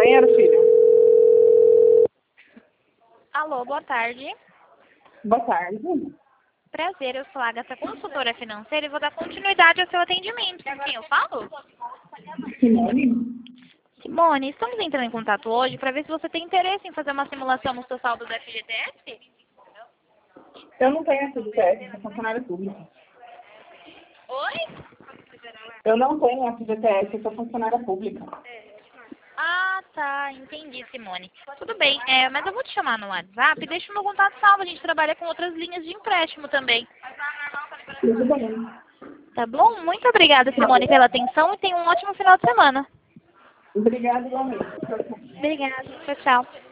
banheiro, filho. Alô, boa tarde. Boa tarde. Prazer, eu sou a Agatha, consultora financeira, e vou dar continuidade ao seu atendimento. Com quem eu falo? Simone? Simone, estamos entrando em contato hoje para ver se você tem interesse em fazer uma simulação no seu saldo do FGTS. Eu não tenho FGTS, sou funcionária pública. Oi? Eu não tenho FGTS, eu sou funcionária pública. Ah, tá, entendi, Simone. Tudo bem, mas eu vou te chamar no WhatsApp e deixa o meu contato salvo. A gente trabalha com outras linhas de empréstimo também. Tudo bem. Tá bom? Muito obrigada, Simone, pela atenção e tenha um ótimo final de semana. Obrigada, igualmente. Obrigada. Tchau, tchau.